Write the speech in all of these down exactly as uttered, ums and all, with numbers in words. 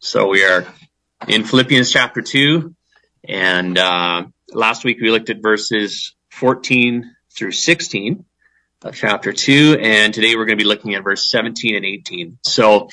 So we are in Philippians chapter two, and uh, last week we looked at verses fourteen through sixteen of chapter two, and today we're going to be looking at verse seventeen and eighteen. So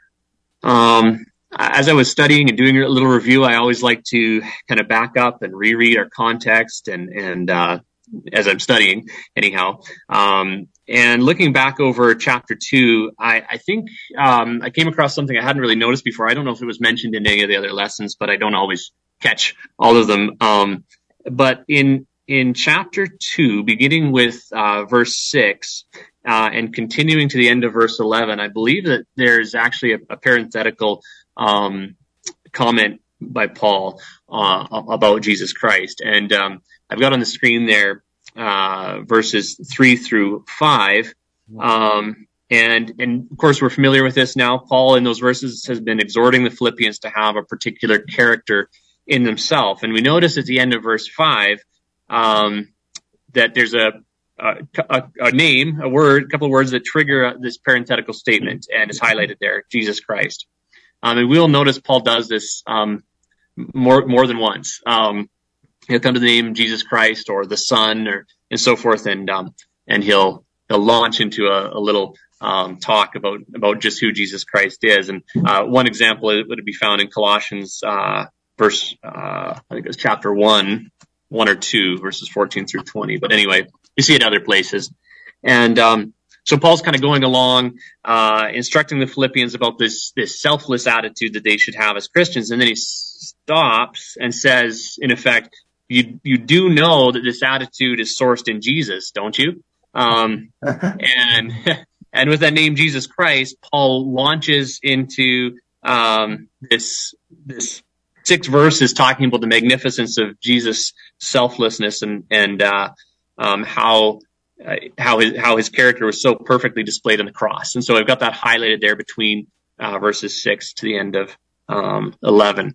um, as I was studying and doing a little review, I always like to kind of back up and reread our context and, and uh, as I'm studying anyhow. Um, and looking back over chapter two, I, I think um, I came across something I hadn't really noticed before. I don't know if it was mentioned in any of the other lessons, but I don't always catch all of them. Um, but in in chapter two, beginning with uh, verse six uh, and continuing to the end of verse eleven, I believe that there's actually a, a parenthetical um, comment by Paul uh, about Jesus Christ. And um, I've got on the screen there uh, verses three through five. Um, and, and of course, we're familiar with this now. Paul in those verses has been exhorting the Philippians to have a particular character in themselves. And we notice at the end of verse five um, that there's a, a, a name, a word, a couple of words that trigger this parenthetical statement, and it's highlighted there, Jesus Christ. Um, and we'll notice Paul does this um, more more than once. Um, he'll come to the name Jesus Christ or the Son, or and so forth, and um, and he'll he'll launch into a, a little um, talk about about just who Jesus Christ is. And uh, one example would be found in Colossians uh, verse uh, I think it's chapter one, one or two, verses fourteen through twenty. But anyway, you see it other places, and um, so Paul's kind of going along, uh, instructing the Philippians about this, this selfless attitude that they should have as Christians. And then he stops and says, in effect, you, you do know that this attitude is sourced in Jesus, don't you? Um, and, and with that name, Jesus Christ, Paul launches into, um, this, this six verses talking about the magnificence of Jesus' selflessness and, and, uh, um, how, Uh, how his how his character was so perfectly displayed on the cross. And so I've got that highlighted there between uh, verses six to the end of um, eleven.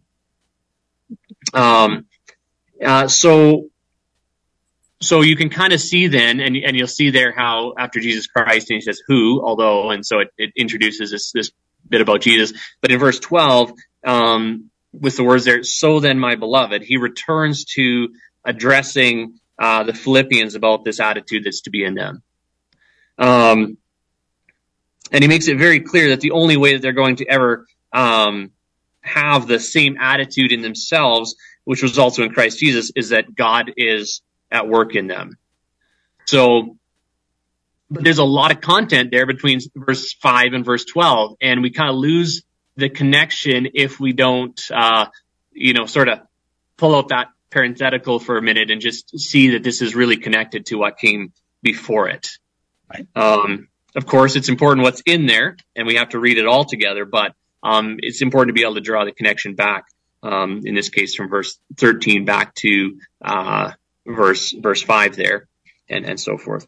Um, uh, so so you can kind of see then, and and you'll see there how after Jesus Christ, and he says who, although, and so it, it introduces this this bit about Jesus. But in verse twelve, um, with the words there, so then, my beloved, he returns to addressing Uh, the Philippians about this attitude that's to be in them. Um, and he makes it very clear that the only way that they're going to ever um, have the same attitude in themselves, which was also in Christ Jesus, is that God is at work in them. So, but there's a lot of content there between verse five and verse twelve, and we kind of lose the connection if we don't, uh, you know, sort of pull out that parenthetical for a minute and just see that this is really connected to what came before it. Right. Um, of course, it's important what's in there, and we have to read it all together, but um, it's important to be able to draw the connection back, um, in this case from verse thirteen back to uh, verse verse five there, and, and so forth.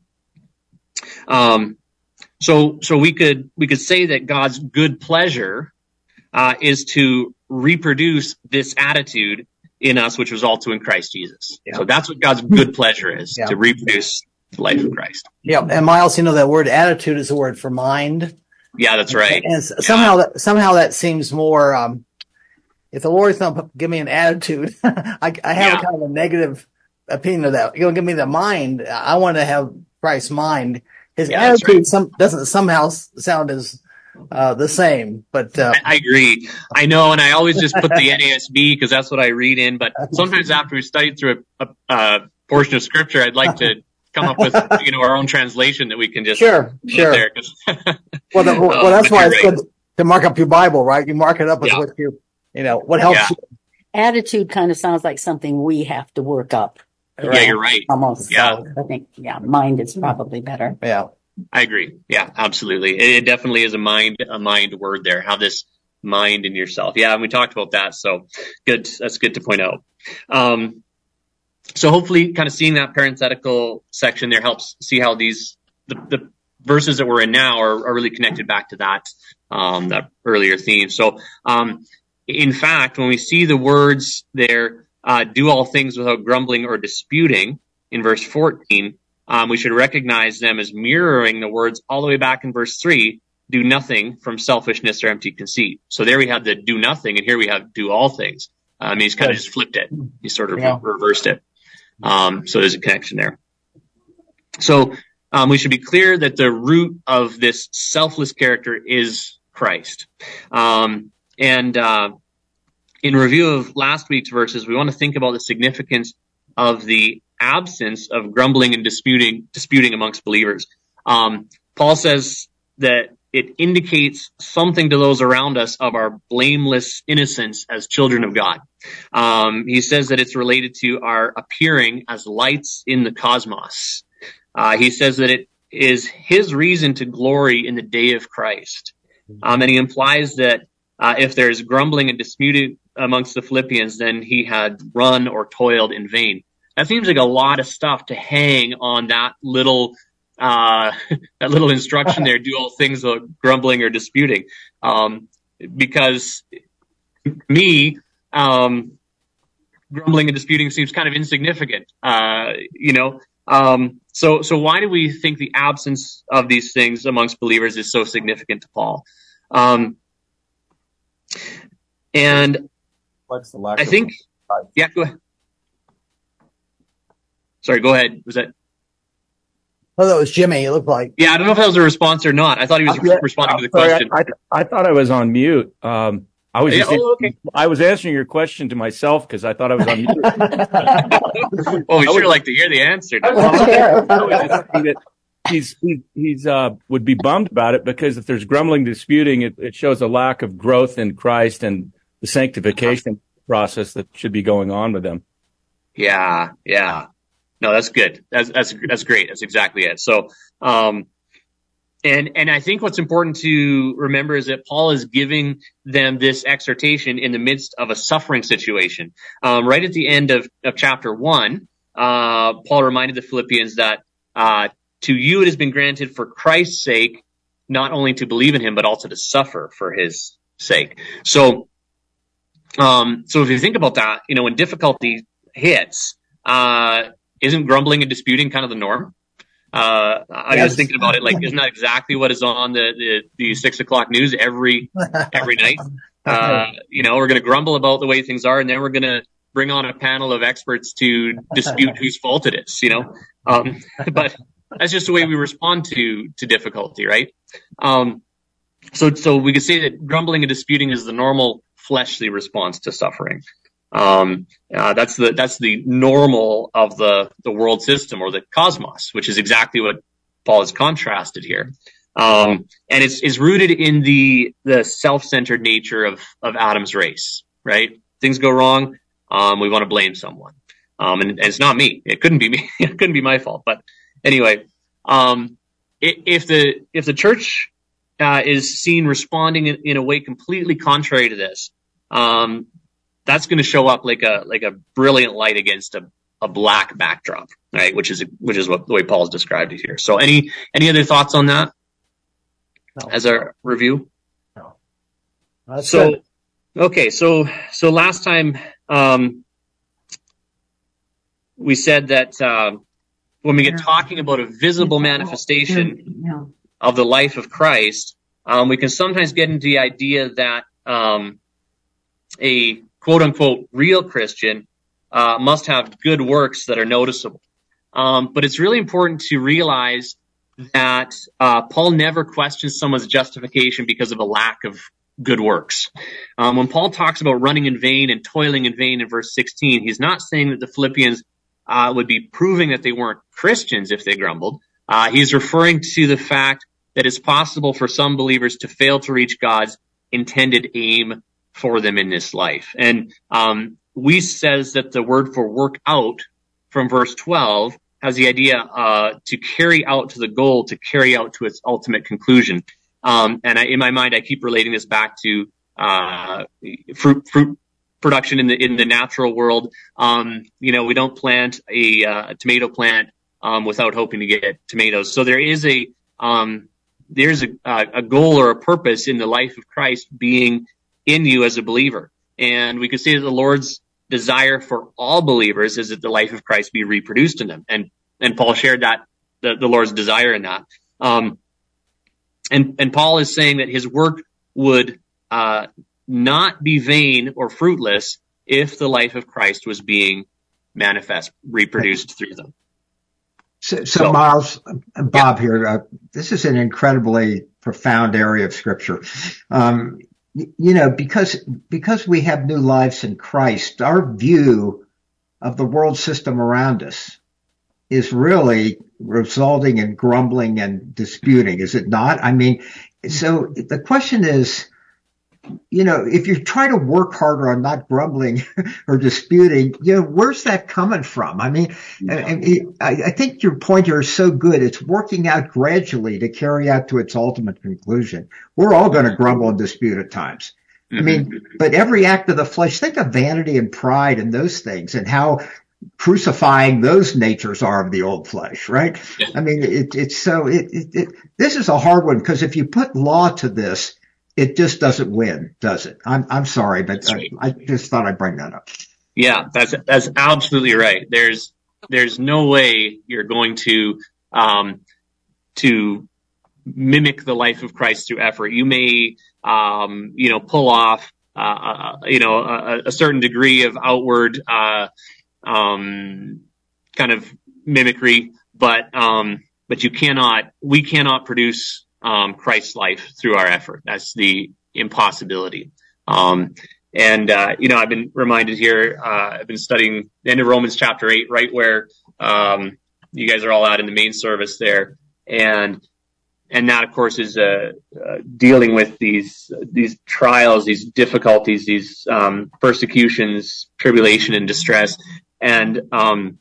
Um, so so we could we could say that God's good pleasure uh, is to reproduce this attitude in us, which was also in Christ Jesus. Yeah. So that's what God's good pleasure is, yeah. To reproduce the life of Christ. Yeah, and Miles, you know, that word attitude is a word for mind. Yeah, that's right. And somehow, yeah. that, somehow that seems more, um, if the Lord's not give me an attitude, I, I have yeah. a kind of a negative opinion of that. You'll give me the mind. I want to have Christ's mind. His yeah, attitude right. some, doesn't somehow sound as Uh, the same, but uh, I, I agree. I know, and I always just put the N A S B because that's what I read in. But sometimes after we studied through a, a, a portion of Scripture, I'd like to come up with, you know, our own translation that we can just sure, sure. There. well, the, well, that's um, why it's right. good to mark up your Bible, right? You mark it up with yeah. what you, you know, what helps yeah. you. Attitude kind of sounds like something we have to work up. Right? Yeah, you're right. Almost. Yeah, so I think yeah, mind is probably better. Yeah. I agree. Yeah, absolutely. It definitely is a mind, a mind word there. Have this mind in yourself. Yeah, and we talked about that. So good. That's good to point out. Um, so hopefully kind of seeing that parenthetical section there helps see how these, the, the verses that we're in now are, are really connected back to that, um, that earlier theme. So, um, in fact, when we see the words there, uh, do all things without grumbling or disputing in verse fourteen, Um, we should recognize them as mirroring the words all the way back in verse three, do nothing from selfishness or empty conceit. So there we have the do nothing, and here we have do all things. Um, he's kind of just flipped it. He sort of Yeah. reversed it. Um, so there's a connection there. So um, we should be clear that the root of this selfless character is Christ. Um, and uh, in review of last week's verses, we want to think about the significance of the absence of grumbling and disputing disputing amongst believers. Um, Paul says that it indicates something to those around us of our blameless innocence as children of God. Um, he says that it's related to our appearing as lights in the cosmos. Uh, he says that it is his reason to glory in the day of Christ. Um, and he implies that uh, if there's grumbling and disputing amongst the Philippians, then he had run or toiled in vain. That seems like a lot of stuff to hang on that little uh, that little instruction there, do all things without grumbling or disputing. Um, because me, um, grumbling and disputing seems kind of insignificant, uh, you know. Um, so, so why do we think the absence of these things amongst believers is so significant to Paul? Um, and What's the lack I of think, yeah, go ahead. Sorry, go ahead. Was that? Oh, that was Jimmy. It looked like. Yeah, I don't know if that was a response or not. I thought he was Yeah, responding to the sorry, question. I, I, I thought I was on mute. Um, I was Yeah, just, oh, okay. I was answering your question to myself because I thought I was on mute. Well, we I sure would- like to hear the answer. I was just saying that he's he, he's uh would be bummed about it because if there's grumbling, disputing, it, it shows a lack of growth in Christ and the sanctification process that should be going on with them. Yeah, yeah. No, that's good. That's that's that's great. That's exactly it. So, um, and and I think what's important to remember is that Paul is giving them this exhortation in the midst of a suffering situation. Um, right at the end of, of chapter one, uh, Paul reminded the Philippians that uh, to you it has been granted for Christ's sake not only to believe in him but also to suffer for his sake. So, um, so if you think about that, you know, when difficulty hits, uh, isn't grumbling and disputing kind of the norm? Uh, I Yes. was thinking about it, like, isn't that exactly what is on the, the, the six o'clock news every, every night? Uh, you know, we're going to grumble about the way things are, and then we're going to bring on a panel of experts to dispute whose fault it is, you know? Um, but that's just the way we respond to, to difficulty, right? Um, so, so we could say that grumbling and disputing is the normal fleshly response to suffering. Um, uh, that's the, that's the normal of the, the world system or the cosmos, which is exactly what Paul has contrasted here. Um, and it's, it's rooted in the, the self-centered nature of, of Adam's race, right? Things go wrong. Um, we want to blame someone. Um, and, and it's not me. It couldn't be me. It couldn't be my fault. But anyway, um, if the, if the church, uh, is seen responding in, in a way completely contrary to this, um, that's going to show up like a like a brilliant light against a, a black backdrop, right? Which is which is what the way Paul's described it here. So, any any other thoughts on that No. as our review? No. That's So, good. okay, so so last time um, we said that uh, when we get talking about a visible manifestation of the life of Christ, um, we can sometimes get into the idea that um, a quote-unquote real Christian uh, must have good works that are noticeable. Um, but it's really important to realize that uh, Paul never questions someone's justification because of a lack of good works. Um, when Paul talks about running in vain and toiling in vain in verse sixteen, he's not saying that the Philippians uh, would be proving that they weren't Christians if they grumbled. Uh, he's referring to the fact that it's possible for some believers to fail to reach God's intended aim for them in this life. And um, Weiss says that the word for work out from verse twelve has the idea uh, to carry out to the goal, to carry out to its ultimate conclusion. Um, and I, in my mind, I keep relating this back to uh, fruit fruit production in the in the natural world. Um, you know, we don't plant a, uh, a tomato plant um, without hoping to get tomatoes. So there is a um, there's a, a goal or a purpose in the life of Christ being in you as a believer. And we could say that the Lord's desire for all believers is that the life of Christ be reproduced in them. And, and Paul shared that, the, the Lord's desire in that. Um, and, and Paul is saying that his work would, uh, not be vain or fruitless if the life of Christ was being manifest, reproduced through them. So, so, so Miles, Bob yeah. here, uh, this is an incredibly profound area of Scripture. Um, you know, because, because we have new lives in Christ, our view of the world system around us is really resulting in grumbling and disputing, is it not? I mean, so the question is, you know, if you try to work harder on not grumbling or disputing, you know, where's that coming from? I mean, yeah. I, I think your point here is so good. It's working out gradually to carry out to its ultimate conclusion. We're all going to grumble and dispute at times. Mm-hmm. I mean, but every act of the flesh, think of vanity and pride and those things and how crucifying those natures are of the old flesh, right? Yeah. I mean, it, it's so, it, it, it, this is a hard one because if you put law to this, it just doesn't win, does it? I'm I'm sorry, but I, I just thought I'd bring that up. Yeah, that's that's absolutely right. There's there's no way you're going to um to mimic the life of Christ through effort. You may um you know pull off uh you know a, a certain degree of outward uh um kind of mimicry, but um but you cannot we cannot produce Um, Christ's life through our effort. That's the impossibility. Um, and, uh, you know, I've been reminded here, uh, I've been studying the end of Romans chapter eight, right where, um, you guys are all out in the main service there. And, and that, of course, is, uh, uh dealing with these, these trials, these difficulties, these, um, persecutions, tribulation and distress. And, um,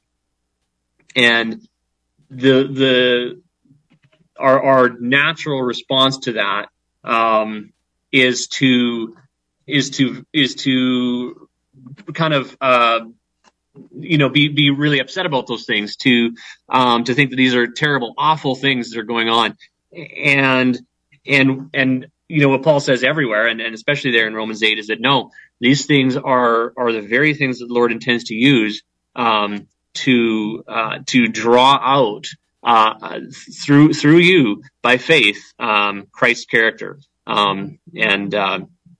and the, the, Our, our natural response to that um, is to is to is to kind of uh, you know be be really upset about those things, to um, to think that these are terrible, awful things that are going on, and and and you know what Paul says everywhere, and, and especially there in Romans eight, is that no, these things are are the very things that the Lord intends to use um, to uh, to draw out. Uh, through, through you by faith, um, Christ's character. Um, and, uh,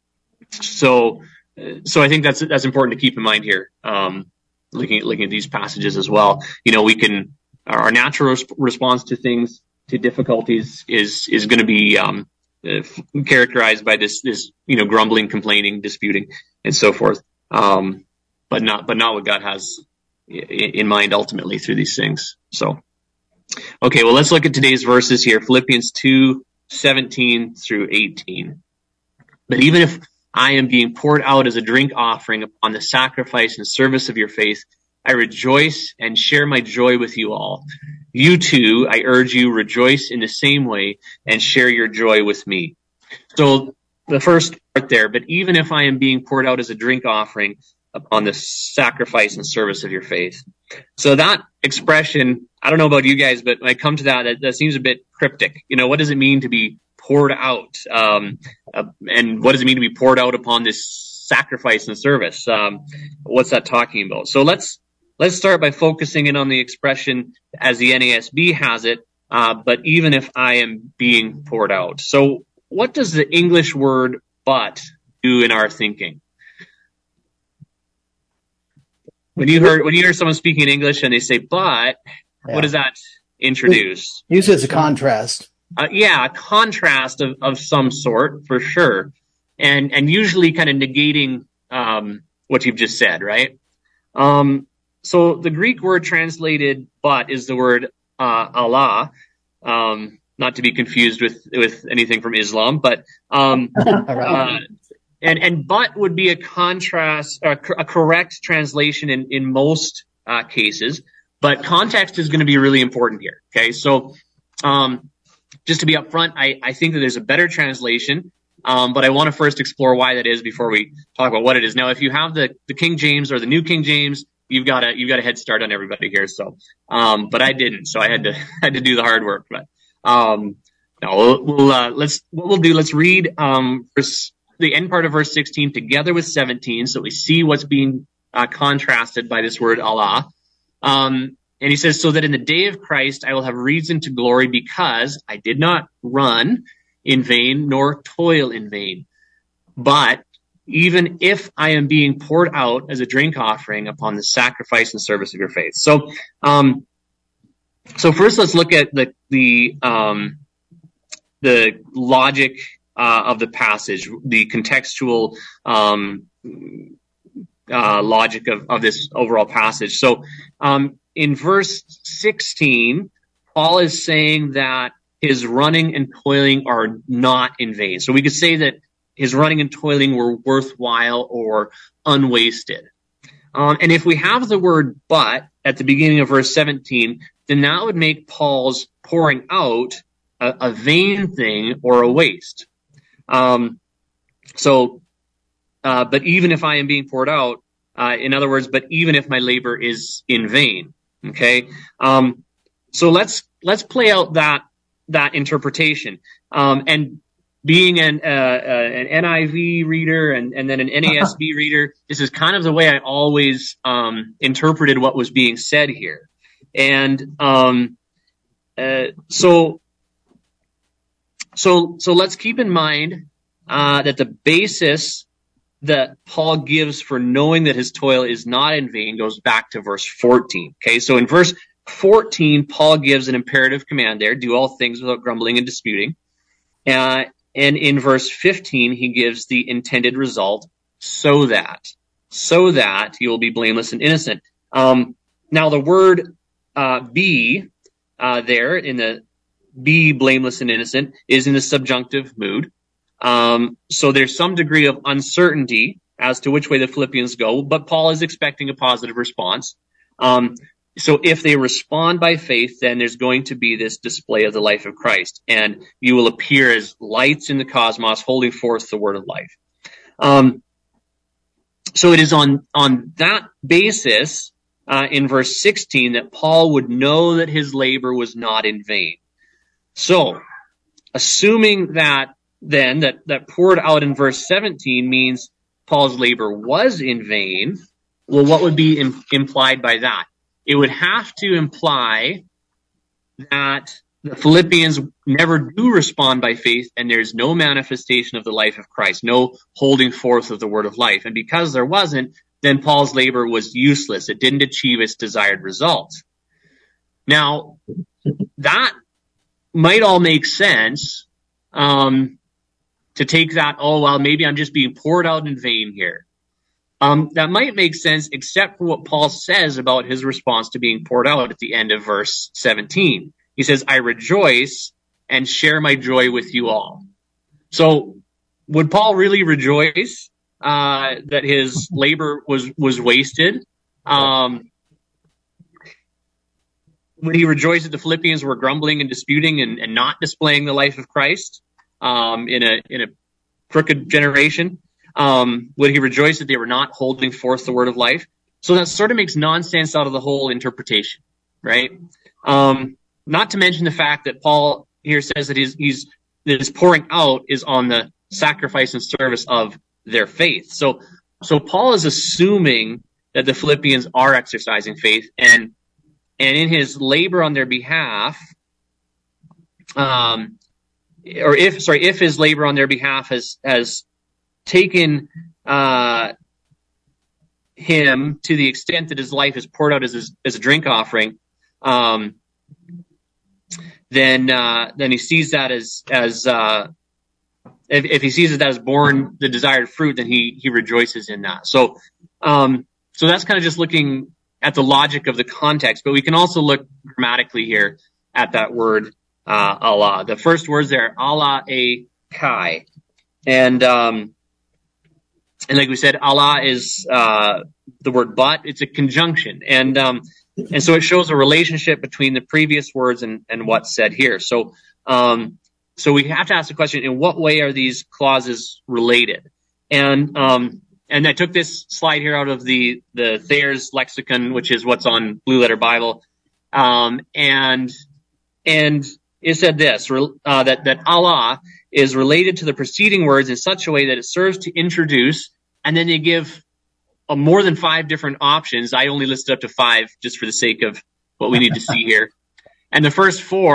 so, so I think that's, that's important to keep in mind here. Um, looking at, looking at these passages as well. You know, we can, our natural res- response to things, to difficulties is, is going to be, um, uh, characterized by this, this, you know, grumbling, complaining, disputing, and so forth. Um, but not, but not what God has in mind ultimately through these things. So. Okay, well, let's look at today's verses here, Philippians two, seventeen through eighteen. But even if I am being poured out as a drink offering upon the sacrifice and service of your faith, I rejoice and share my joy with you all. You too, I urge you, rejoice in the same way and share your joy with me. So the first part there, but even if I am being poured out as a drink offering upon the sacrifice and service of your faith. So that expression, I don't know about you guys, but when I come to that, that, that seems a bit cryptic. You know, what does it mean to be poured out? Um, uh, and what does it mean to be poured out upon this sacrifice and service? Um, what's that talking about? So let's, let's start by focusing in on the expression as the N A S B has it, uh, but even if I am being poured out. So what does the English word but do in our thinking? When you heard when you hear someone speaking in English and they say "but," yeah. What does that introduce? Usually it's a contrast. Uh, yeah, a contrast of, of some sort for sure, and and usually kind of negating um, what you've just said, right? Um, so the Greek word translated "but" is the word uh, Allah, um, not to be confused with with anything from Islam, but. Um, uh, And, and but would be a contrast, a, a correct translation in, in most, uh, cases, but context is going to be really important here. Okay. So, um, just to be upfront, I, I think that there's a better translation. Um, but I want to first explore why that is before we talk about what it is. Now, if you have the, the King James or the New King James, you've got a, you've got a head start on everybody here. So, um, but I didn't, so I had to, had to do the hard work, but, um, no, we'll, we'll uh, let's, what we'll do, let's read, um, verse, the end part of verse sixteen together with seventeen, so we see what's being uh, contrasted by this word Allah. Um, and he says, so that in the day of Christ I will have reason to glory because I did not run in vain, nor toil in vain. But even if I am being poured out as a drink offering upon the sacrifice and service of your faith. So, um, so first let's look at the, the, um, the logic, uh, of the passage, the contextual, um, uh, logic of, of this overall passage. So, um, in verse sixteen, Paul is saying that his running and toiling are not in vain. So we could say that his running and toiling were worthwhile or unwasted. Um, and if we have the word but at the beginning of verse seventeen, then that would make Paul's pouring out a, a vain thing or a waste. Um, so, uh, but even if I am being poured out, uh, in other words, but even if my labor is in vain, okay? Um, so let's, let's play out that, that interpretation. Um, and being an, uh, uh, an N I V reader and, and then an N A S B reader, this is kind of the way I always, um, interpreted what was being said here. And, um, uh, so, so, so let's keep in mind, uh, that the basis that Paul gives for knowing that his toil is not in vain goes back to verse fourteen. Okay. So in verse fourteen, Paul gives an imperative command there, do all things without grumbling and disputing. Uh, and in verse fifteen, he gives the intended result, so that, so that you will be blameless and innocent. Um, now the word, uh, be, uh, there in the be blameless and innocent is in the subjunctive mood. Um, so there's some degree of uncertainty as to which way the Philippians go, but Paul is expecting a positive response. Um, so if they respond by faith, then there's going to be this display of the life of Christ, and you will appear as lights in the cosmos, holding forth the word of life. Um, so it is on, on that basis, uh, in verse sixteen that Paul would know that his labor was not in vain. So, assuming that then that, that poured out in verse seventeen means Paul's labor was in vain, well, what would be im- implied by that? It would have to imply that the Philippians never do respond by faith and there's no manifestation of the life of Christ, no holding forth of the word of life. And because there wasn't, then Paul's labor was useless. It didn't achieve its desired results. Now, that might all make sense, um, to take that, oh, well, maybe I'm just being poured out in vain here. Um, that might make sense, except for what Paul says about his response to being poured out at the end of verse seventeen. He says, I rejoice and share my joy with you all. So would Paul really rejoice, uh, that his labor was, was wasted? Um, would he rejoice that the Philippians were grumbling and disputing and, and not displaying the life of Christ? Um, in a, in a crooked generation? Um, would he rejoice that they were not holding forth the word of life? So that sort of makes nonsense out of the whole interpretation, right? Um, not to mention the fact that Paul here says that he's, he's, that his pouring out is on the sacrifice and service of their faith. So, so Paul is assuming that the Philippians are exercising faith, and, and in his labor on their behalf, um, or if, sorry, if his labor on their behalf has, has taken, uh, him to the extent that his life is poured out as, as, as a drink offering, um, then, uh, then he sees that as, as, uh, if, if he sees that as borne the desired fruit, then he, he rejoices in that. So, um, so that's kind of just looking at the logic of the context, but we can also look grammatically here at that word, Uh, Allah. The first words there, Allah a kai. And, um, and like we said, Allah is, uh, the word but, it's a conjunction. And, um, and so it shows a relationship between the previous words and, and what's said here. So, um, so we have to ask the question, in what way are these clauses related? And, um, and I took this slide here out of the, the Thayer's lexicon, which is what's on Blue Letter Bible. Um, and, and, it said this, uh, that, that Allah is related to the preceding words in such a way that it serves to introduce, and then they give a more than five different options. I only listed up to five just for the sake of what we need to see here. And the first four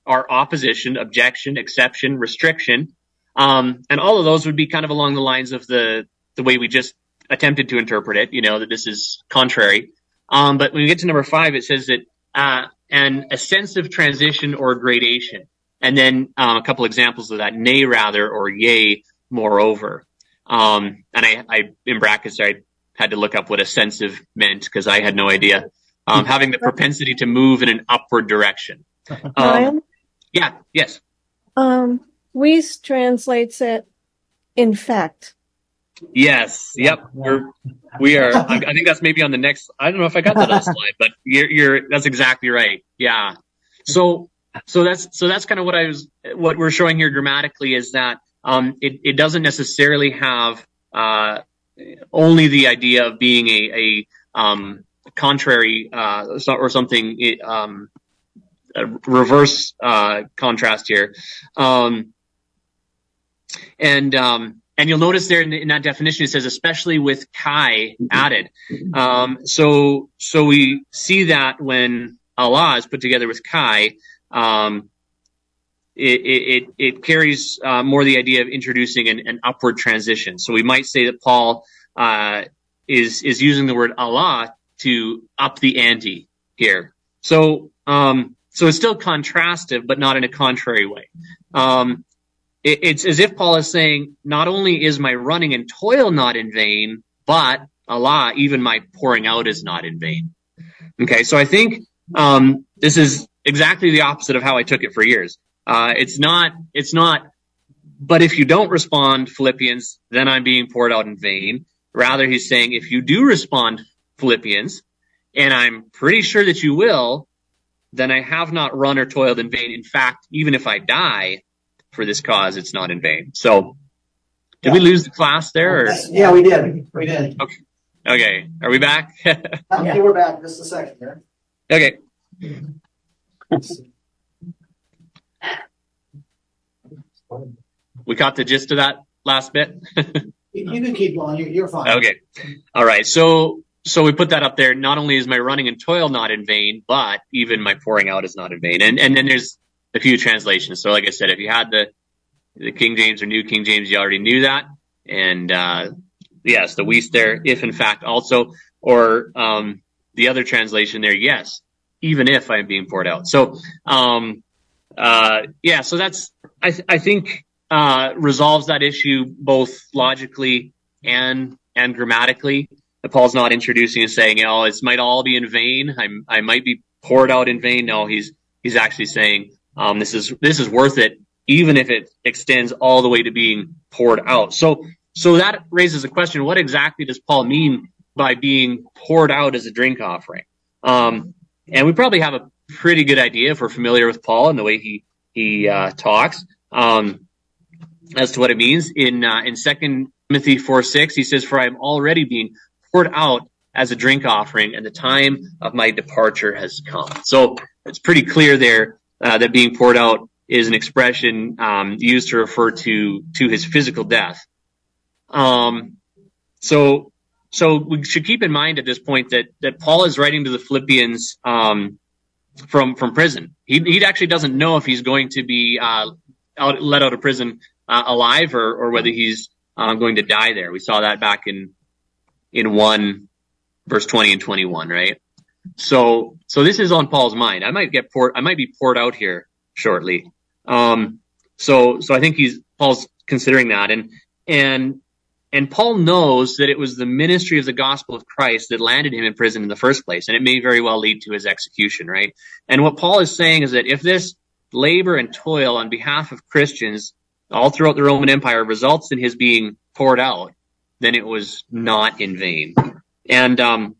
are opposition, objection, exception, restriction. Um, and all of those would be kind of along the lines of the, the way we just attempted to interpret it, you know, that this is contrary. Um, but when we get to number five, it says that, uh, an ascensive transition or gradation. And then, um, a couple examples of that, nay, rather, or yea, moreover. Um, and I, I, in brackets, I had to look up what ascensive meant because I had no idea. Um, having the propensity to move in an upward direction. Um, Ryan? yeah, yes. Um, Weiss translates it in fact. Yes. Yep. We're, we are, I, I think that's maybe on the next, I don't know if I got that on the slide, but you're, you're, that's exactly right. Yeah. So, so that's, so that's kind of what I was, what we're showing here grammatically is that, um, it, it doesn't necessarily have, uh, only the idea of being a, a, um, contrary, uh, or something, um, a reverse, uh, contrast here. Um, and, um, And you'll notice there in, in that definition, it says, especially with Kai added. Um, so, so we see that when Allah is put together with Kai, um, it, it, it carries uh, more the idea of introducing an, an upward transition. So we might say that Paul uh, is, is using the word Allah to up the ante here. So, um, so it's still contrastive, but not in a contrary way. Um, It's as if Paul is saying, not only is my running and toil not in vain, but Allah, even my pouring out is not in vain. Okay, so I think um, this is exactly the opposite of how I took it for years. Uh, it's not, it's not, but if you don't respond, Philippians, then I'm being poured out in vain. Rather, he's saying, if you do respond, Philippians, and I'm pretty sure that you will, then I have not run or toiled in vain. In fact, even if I die, for this cause, it's not in vain. So, did yeah. we lose the class there? Or? Yeah, we did. We did. Okay. Okay. Are we back? Okay, we're back. Just a second here. Okay. We caught the gist of that last bit? You can keep going. You're, you're fine. Okay. All right. So, so we put that up there. Not only is my running and toil not in vain, but even my pouring out is not in vain. And, and then there's a few translations. So like I said, if you had the, the King James or New King James, you already knew that. And, uh, yes, the Weiss there, if in fact also, or, um, the other translation there, yes, even if I'm being poured out. So, um, uh, yeah, so that's, I, th- I think, uh, resolves that issue both logically and, and grammatically. Paul's not introducing and saying, oh, it might all be in vain. I'm, I might be poured out in vain. No, he's, he's actually saying, Um, this is, this is worth it, even if it extends all the way to being poured out. So, so that raises a question. What exactly does Paul mean by being poured out as a drink offering? Um, and we probably have a pretty good idea if we're familiar with Paul and the way he, he, uh, talks, um, as to what it means. In, uh, in Second Timothy four six, he says, for I am already being poured out as a drink offering and the time of my departure has come. So it's pretty clear there. Uh, that being poured out is an expression um, used to refer to to his physical death. Um, so, so we should keep in mind at this point that that Paul is writing to the Philippians um, from from prison. He he actually doesn't know if he's going to be uh, out, let out of prison uh, alive or or whether he's uh, going to die there. We saw that back in in one verse twenty and twenty-one, right? So, so this is on Paul's mind. I might get poured, I might be poured out here shortly. Um, so, so I think he's, Paul's considering that. And, and, and Paul knows that it was the ministry of the gospel of Christ that landed him in prison in the first place. And it may very well lead to his execution, right? And what Paul is saying is that if this labor and toil on behalf of Christians all throughout the Roman Empire results in his being poured out, then it was not in vain. And, um,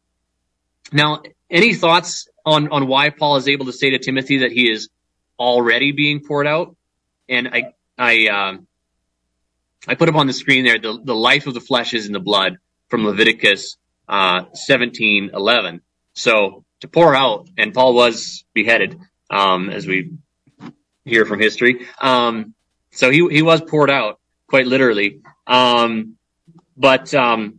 now, any thoughts on, on why Paul is able to say to Timothy that he is already being poured out? And I, I, um, I put up on the screen there, the, the life of the flesh is in the blood from Leviticus, uh, seventeen eleven. So to pour out, and Paul was beheaded, um, as we hear from history. Um, so he, he was poured out quite literally. Um, but, um,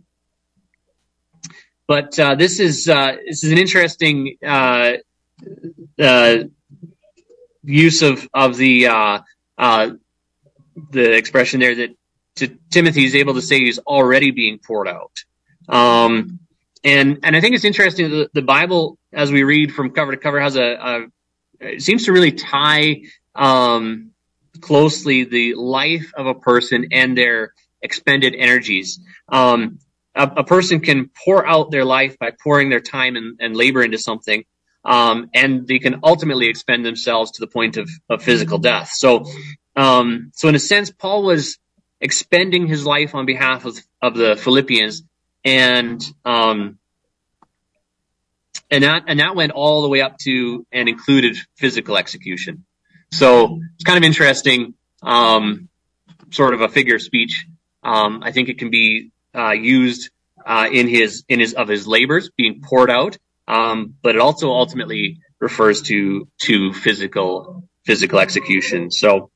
But uh, this is uh, this is an interesting uh, uh, use of, of the, uh, uh, the expression there that to Timothy is able to say he's already being poured out. Um, and, and I think it's interesting that the Bible, as we read from cover to cover, has a, a it seems to really tie, um, closely the life of a person and their expended energies. Um, a, a person can pour out their life by pouring their time and, and labor into something. Um, and they can ultimately expend themselves to the point of, of physical death. So, um, so in a sense, Paul was expending his life on behalf of, of the Philippians, and, um, and that, and that went all the way up to and included physical execution. So it's kind of interesting, um, sort of a figure of speech. Um, I think it can be, uh, used, uh, in his, in his, of his labors being poured out. Um, but it also ultimately refers to, to physical, physical execution. So,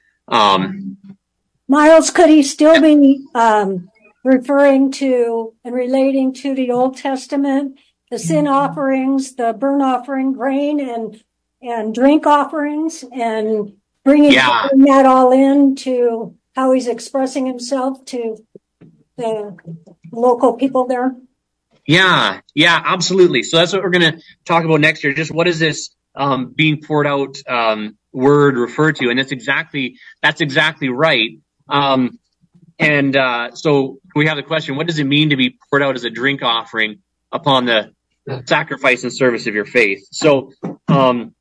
um, Miles, could he still be, um, referring to and relating to the Old Testament, the sin offerings, the burnt offering, grain and, and drink offerings, and bringing yeah. that all in to how he's expressing himself to the local people there? Yeah, yeah, absolutely. So that's what we're going to talk about next year. Just what is this um, being poured out um, word refer to? And that's exactly that's exactly right. Um, and uh, so we have the question: what does it mean to be poured out as a drink offering upon the sacrifice and service of your faith? So, um,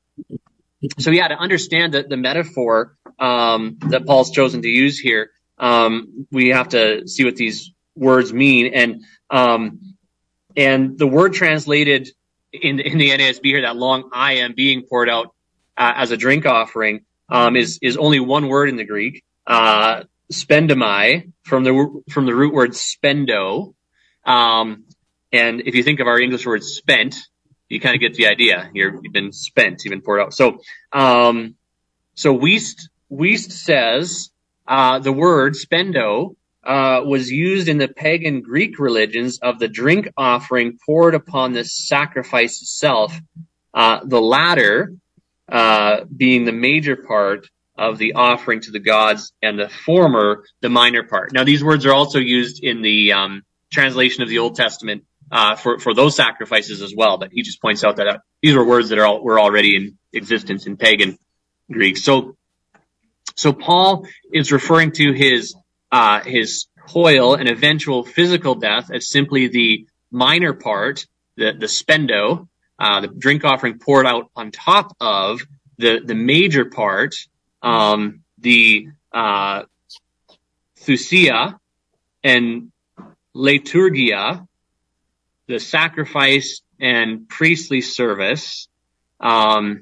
so yeah, to understand the, the metaphor um, that Paul's chosen to use here, um, we have to see what these words mean. And um, And the word translated in, in the N A S B here, that long I am being poured out uh, as a drink offering, um, is, is only one word in the Greek, uh, spendamai, from the, from the root word spendo. Um, and if you think of our English word spent, you kind of get the idea. You're, you've been spent, you've been poured out. So, um, so Wuest, Wuest says, uh, the word spendo, Uh, was used in the pagan Greek religions of the drink offering poured upon the sacrifice itself, uh, the latter uh, being the major part of the offering to the gods, and the former the minor part. Now, these words are also used in the um, translation of the Old Testament uh, for for those sacrifices as well. But he just points out that uh, these were words that are all, were already in existence in pagan Greek. So, so Paul is referring to his Uh, his toil and eventual physical death as simply the minor part, the, the spendo, uh, the drink offering poured out on top of the, the major part, um, the, uh, thusia and liturgia, the sacrifice and priestly service, um,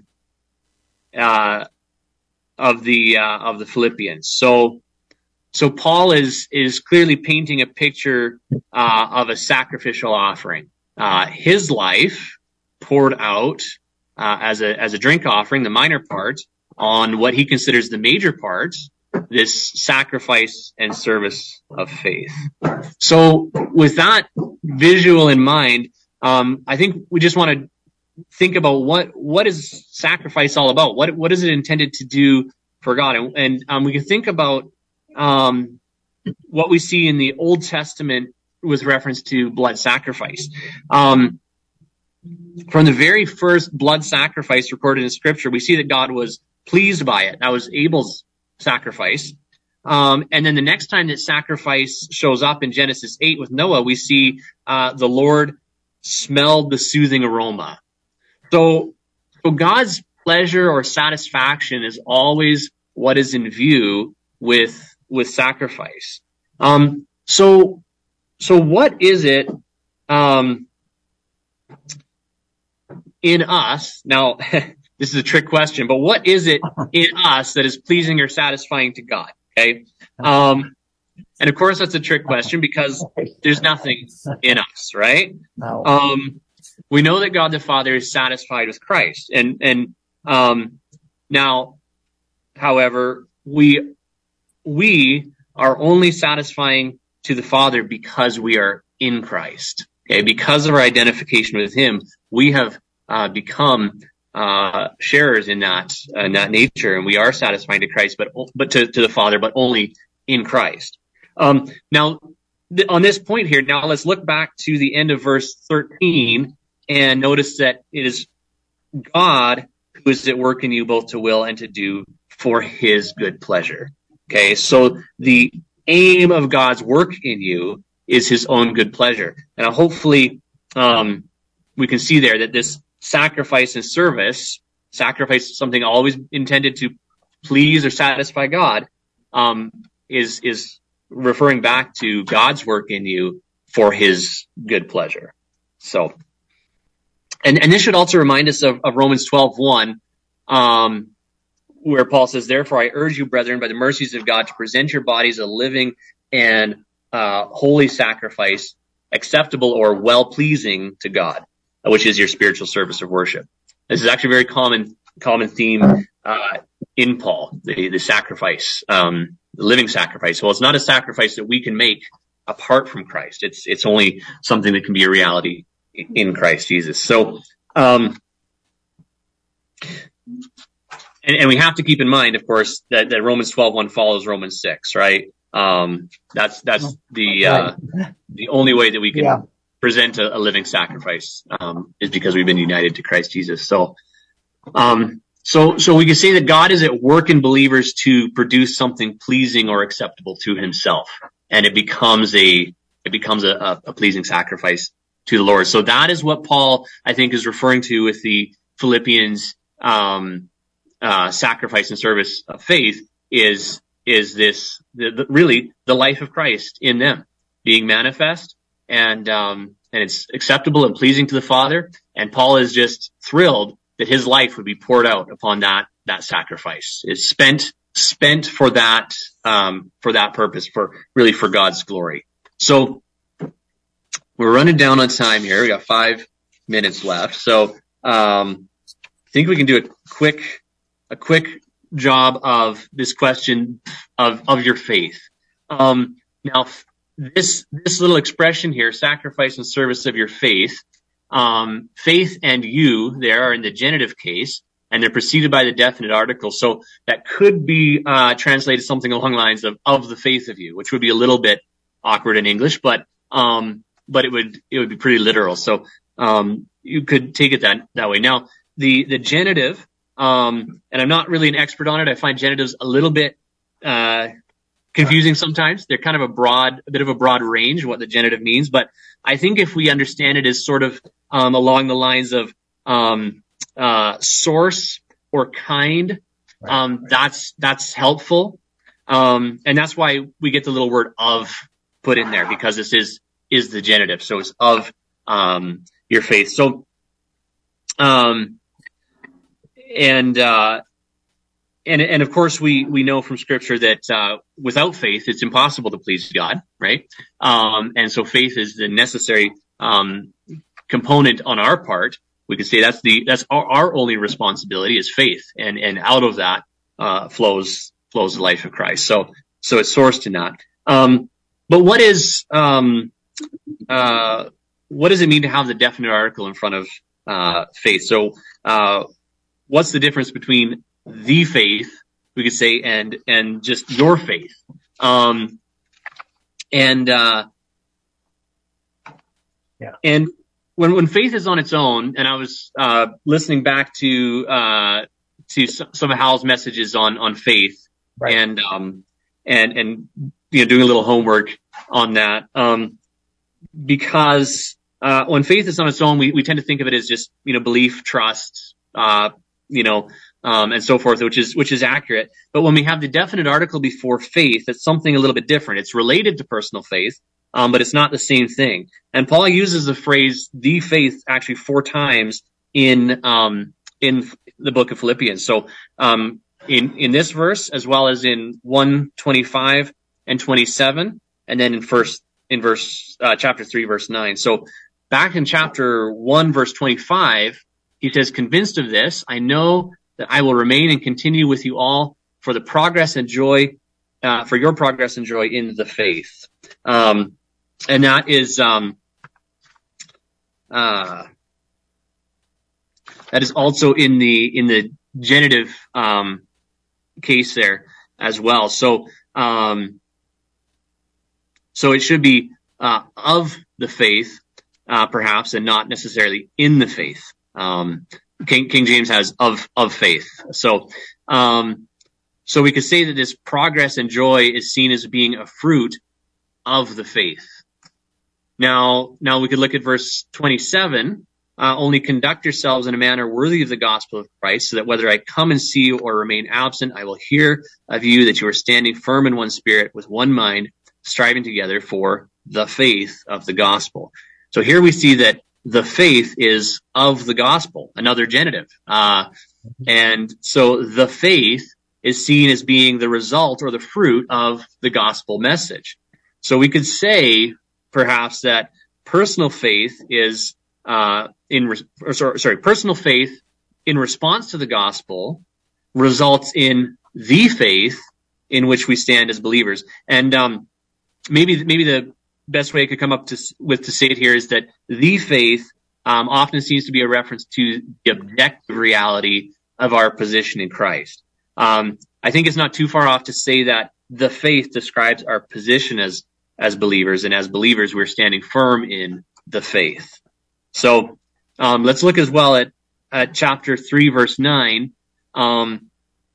uh, of the, uh, of the Philippians. So, So Paul is is clearly painting a picture uh, of a sacrificial offering. Uh, his life poured out uh, as a as a drink offering, the minor part, on what he considers the major part, this sacrifice and service of faith. So with that visual in mind, um, I think we just want to think about what what is sacrifice all about? What what is it intended to do for God? And, and um, we can think about Um, what we see in the Old Testament with reference to blood sacrifice. Um, from the very first blood sacrifice recorded in Scripture, we see that God was pleased by it. That was Abel's sacrifice. Um, and then the next time that sacrifice shows up in Genesis eight with Noah, we see uh, the Lord smelled the soothing aroma. So, so God's pleasure or satisfaction is always what is in view with with sacrifice. Um, so, so what is it, um, in us? Now, this is a trick question, but what is it in us that is pleasing or satisfying to God? Okay. Um, and of course that's a trick question because there's nothing in us, right? No. Um, we know that God the Father is satisfied with Christ. And, and, um, now, however, we, we are only satisfying to the Father because we are in Christ. Okay, because of our identification with Him, we have uh, become uh, sharers in that, uh, in that nature, and we are satisfying to Christ, but, but to, to the Father, but only in Christ. Um, now, th- on this point here, now let's look back to the end of verse thirteen and notice that it is God who is at work in you both to will and to do for his good pleasure. Okay, so the aim of God's work in you is his own good pleasure. And hopefully um, we can see there that this sacrifice and service, sacrifice is something always intended to please or satisfy God, um, is is referring back to God's work in you for his good pleasure. So, and, and this should also remind us of, of Romans twelve one, um, where Paul says, therefore I urge you, brethren, by the mercies of God, to present your bodies a living and uh, holy sacrifice, acceptable or well-pleasing to God, which is your spiritual service of worship. This is actually a very common common theme uh, in Paul, the, the sacrifice, um, the living sacrifice. Well, it's not a sacrifice that we can make apart from Christ. It's it's only something that can be a reality in Christ Jesus. So, um, and, and we have to keep in mind, of course, that, that Romans twelve one follows Romans six, right? Um, that's that's the uh, the only way that we can yeah. present a, a living sacrifice um, is because we've been united to Christ Jesus. So, um, so so we can say that God is at work in believers to produce something pleasing or acceptable to himself, and it becomes a it becomes a, a pleasing sacrifice to the Lord. So that is what Paul, I think, is referring to with the Philippians um, uh, sacrifice and service of faith is is this the, the, really the life of Christ in them being manifest, and um, and it's acceptable and pleasing to the Father. And Paul is just thrilled that his life would be poured out upon that that sacrifice. It's spent spent for that um, for that purpose, for really for God's glory. So we're running down on time here. We got five minutes left, so um, I think we can do a quick a quick job of this question of of your faith. Um, now, this this little expression here, sacrifice and service of your faith. Um, faith and you there are in the genitive case, and they're preceded by the definite article. So that could be uh, translated something along the lines of of the faith of you, which would be a little bit awkward in English, but um, but it would it would be pretty literal. So um, you could take it that that way. Now the the genitive, um, and I'm not really an expert on it. I find genitives a little bit uh, confusing sometimes. They're kind of a broad, a bit of a broad range of what the genitive means. But I think if we understand it as sort of um, along the lines of um, uh, source or kind, um, that's that's helpful, um, and that's why we get the little word of put in there, because this is is the genitive, so it's of um, your faith. So, um, and uh, and and of course we we know from Scripture that uh, without faith it's impossible to please God, right? Um, and so faith is the necessary um, component on our part. We could say that's the that's our, our only responsibility is faith, and and out of that uh, flows flows the life of Christ. So so it's sourced in that. Um, but what is um, uh, what does it mean to have the definite article in front of uh, faith? So uh, what's the difference between the faith, we could say, and and just your faith? Um, and uh, yeah, and when when faith is on its own, and I was uh, listening back to uh, to some of Hal's messages on on faith, right. and um, and and you know doing a little homework on that, um, because uh, when faith is on its own, we we tend to think of it as just you know belief, trust, uh, you know. Um, and so forth, which is which is accurate. But when we have the definite article before faith, it's something a little bit different. It's related to personal faith, um, but it's not the same thing. And Paul uses the phrase "the faith" actually four times in um, in the book of Philippians. So um, in in this verse, as well as in one twenty-five and twenty-seven, and then in first in verse uh, chapter three, verse nine. So back in chapter one, verse twenty-five, he says, "Convinced of this, I know that I will remain and continue with you all for the progress and joy, uh, for your progress and joy in the faith." Um, and that is, um, uh, that is also in the in the genitive um, case there as well. So um, so it should be uh, of the faith, uh, perhaps, and not necessarily in the faith. Um, King, King James has of of faith. So um, so we could say that this progress and joy is seen as being a fruit of the faith. Now, now we could look at verse twenty-seven. Uh, only conduct yourselves in a manner worthy of the gospel of Christ, so that whether I come and see you or remain absent, I will hear of you that you are standing firm in one spirit, with one mind, striving together for the faith of the gospel. So here we see that the faith is of the gospel, another genitive. Uh, and so the faith is seen as being the result or the fruit of the gospel message. So we could say, perhaps, that personal faith is uh, in re- or sorry, sorry, personal faith in response to the gospel results in the faith in which we stand as believers. And um, maybe maybe the best way I could come up to, with to say it here is that the faith um, often seems to be a reference to the objective reality of our position in Christ. Um, I think it's not too far off to say that the faith describes our position as as believers, and as believers, we're standing firm in the faith. So um, let's look as well at, at chapter three, verse nine. Um,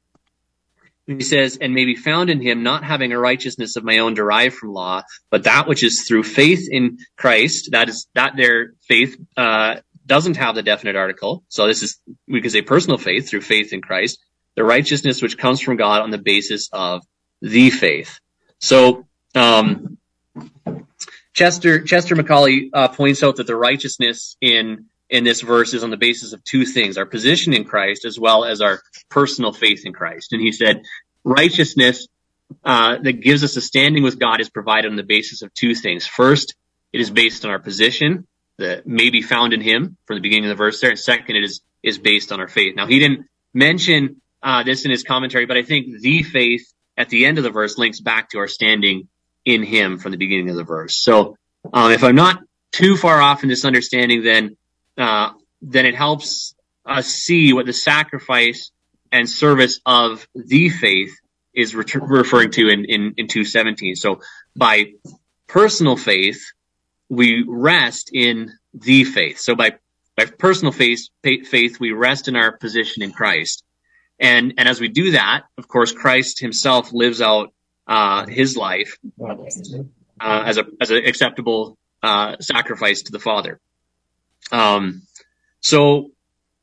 he says, and may be found in him, not having a righteousness of my own derived from law, but that which is through faith in Christ. That is, that their faith uh, doesn't have the definite article. So this is, we could say, personal faith through faith in Christ, the righteousness which comes from God on the basis of the faith. So um, Chester Chester McCauley uh, points out that the righteousness in in this verse is on the basis of two things: our position in Christ as well as our personal faith in Christ. And he said, righteousness uh, that gives us a standing with God is provided on the basis of two things. First, it is based on our position that may be found in him from the beginning of the verse there. And second, it is is based on our faith. Now, he didn't mention uh, this in his commentary, but I think the faith at the end of the verse links back to our standing in him from the beginning of the verse. So um, if I'm not too far off in this understanding, then uh, then it helps us see what the sacrifice and service of the faith is re- referring to in, in, in two seventeen. So by personal faith, we rest in the faith. So by, by personal faith, faith, we rest in our position in Christ. And, and as we do that, of course, Christ himself lives out uh, his life uh, as a as an acceptable uh, sacrifice to the Father. Um, so,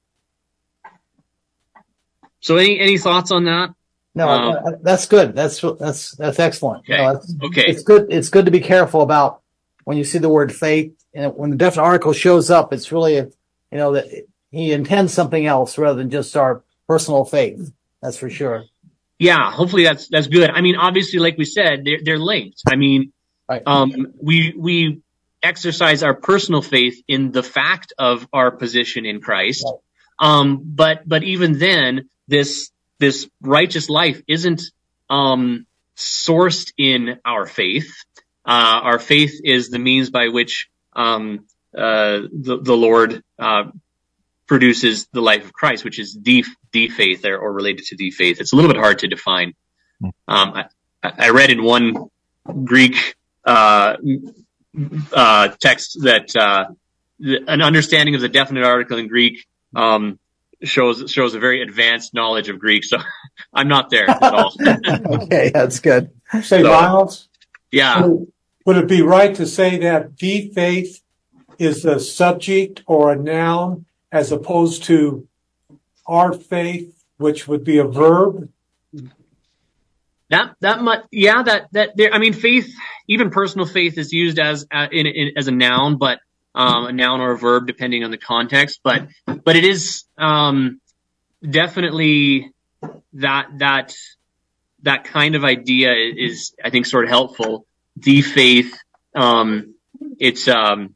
so any any thoughts on that? No, um, that's good. That's that's that's excellent. Okay. You know, it's, okay. It's good. It's good to be careful about when you see the word faith, and when the definite article shows up, it's really, you know, that he intends something else rather than just our personal faith. That's for sure. Yeah, hopefully that's that's good. I mean, obviously, like we said, they're they're linked. I mean, right. um, we we exercise our personal faith in the fact of our position in Christ. Right. Um, but but even then, this this righteous life isn't um, sourced in our faith. Uh, our faith is the means by which um, uh, the the Lord uh, produces the life of Christ, which is the the faith or, or related to the faith. It's a little bit hard to define. Um, I, I read in one Greek uh, uh, text that uh, an understanding of the definite article in Greek um, shows shows a very advanced knowledge of Greek. So I'm not there at all. Okay, that's good. Say, So, Miles? Yeah. Would, would it be right to say that the faith is a subject or a noun as opposed to our faith, which would be a verb? That that much, yeah. That that there. I mean, faith, even personal faith, is used as uh, in, in as a noun, but um, a noun or a verb depending on the context. But but it is um, definitely that that that kind of idea is, I think, sort of helpful. The faith, um, it's um,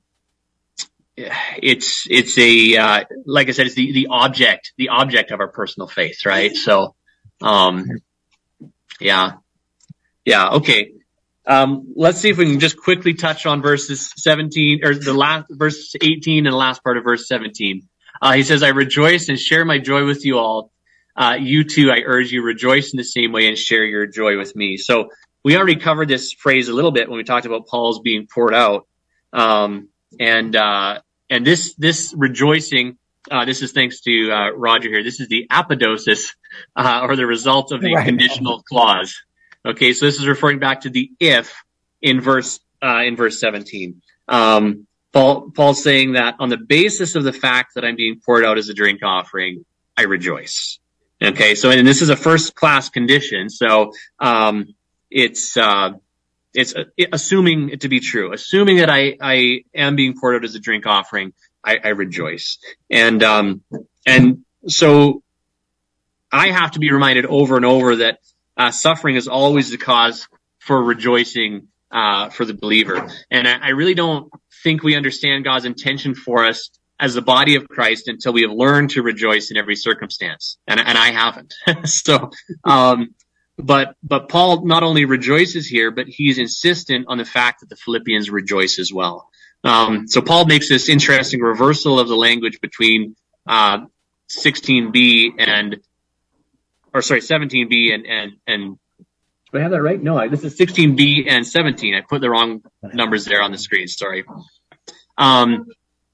it's it's a uh, like I said, it's the the object, the object of our personal faith, right? So, um. Yeah. Yeah. Okay. Um, let's see if we can just quickly touch on verses seventeen or the last verse eighteen and the last part of verse seventeen. Uh, he says, I rejoice and share my joy with you all. Uh, you too, I urge you, rejoice in the same way and share your joy with me. So we already covered this phrase a little bit when we talked about Paul's being poured out. Um, and, uh, and this, this rejoicing, uh, this is thanks to, uh, Roger here. This is the apodosis, uh, or the result of the right. conditional clause. Okay. So this is referring back to the if in verse, uh, in verse seventeen. Um, Paul, Paul's saying that on the basis of the fact that I'm being poured out as a drink offering, I rejoice. Okay. So, and this is a first class condition. So, um, it's, uh, it's uh, assuming it to be true, assuming that I, I am being poured out as a drink offering, I, I rejoice. And, um, and so I have to be reminded over and over that, uh, suffering is always the cause for rejoicing, uh, for the believer. And I, I really don't think we understand God's intention for us as the body of Christ until we have learned to rejoice in every circumstance. And, and I haven't. so, um, but, but Paul not only rejoices here, but he's insistent on the fact that the Philippians rejoice as well. Um, so Paul makes this interesting reversal of the language between, uh, sixteen b and, or sorry, seventeen b and, and, and, do I have that right? No, I, this is sixteen b and seventeen. I put the wrong numbers there on the screen. Sorry. Um,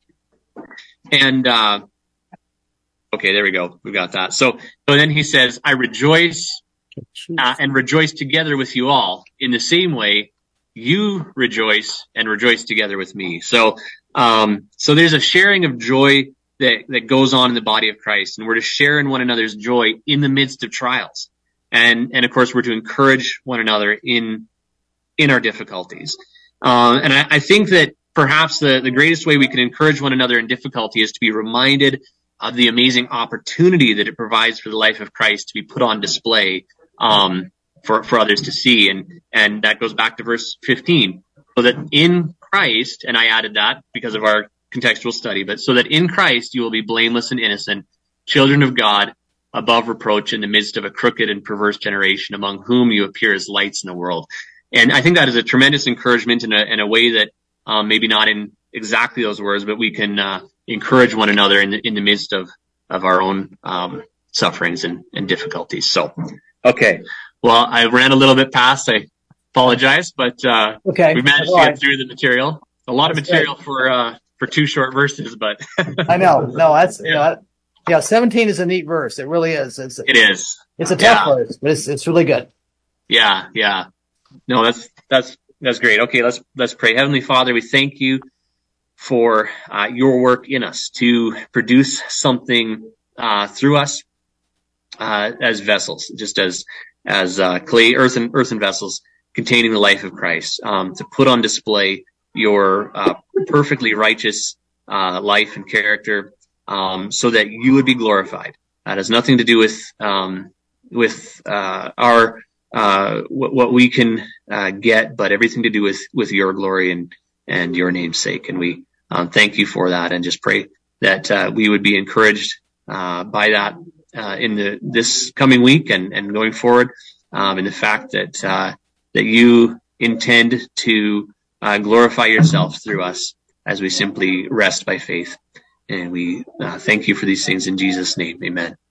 and, uh, okay, there we go. We got that. So, so then he says, I rejoice, uh, and rejoice together with you all in the same way you rejoice and rejoice together with me. So, um, so there's a sharing of joy that, that goes on in the body of Christ, and we're to share in one another's joy in the midst of trials. And, and of course, we're to encourage one another in, in our difficulties. Uh, and I, I think that perhaps the, the greatest way we can encourage one another in difficulty is to be reminded of the amazing opportunity that it provides for the life of Christ to be put on display, um, for, for others to see. And, and that goes back to verse fifteen. So that in Christ, and I added that because of our contextual study, but so that in Christ you will be blameless and innocent, children of God, above reproach in the midst of a crooked and perverse generation, among whom you appear as lights in the world. And I think that is a tremendous encouragement in a, in a way that, um, maybe not in exactly those words, but we can, uh, encourage one another in the, in the midst of, of our own, um, sufferings and, and difficulties. So, okay. Well, I ran a little bit past. I apologize, but, uh, okay. we managed All to get right. through the material. A lot That's of material great. for, uh, for two short verses, but. I know. No, that's, yeah. you know, yeah, seventeen is a neat verse. It really is. It's, it is. It's a tough yeah. verse, but it's, it's really good. Yeah. Yeah. No, that's, that's, that's great. Okay. Let's, let's pray. Heavenly Father, we thank you for, uh, your work in us to produce something, uh, through us, uh, as vessels, just as, as, uh, clay, earthen, earthen vessels containing the life of Christ, um, to put on display your, uh, perfectly righteous, uh, life and character, um, so that you would be glorified. That has nothing to do with, um, with, uh, our, uh, what, what we can, uh, get, but everything to do with, with your glory and, and your name's sake. And we, um, thank you for that, and just pray that, uh, we would be encouraged, uh, by that, uh, in the, this coming week and, and going forward, um, in the fact that, uh, that you intend to, uh, glorify yourself through us as we simply rest by faith. And we, uh, thank you for these things in Jesus' name. Amen.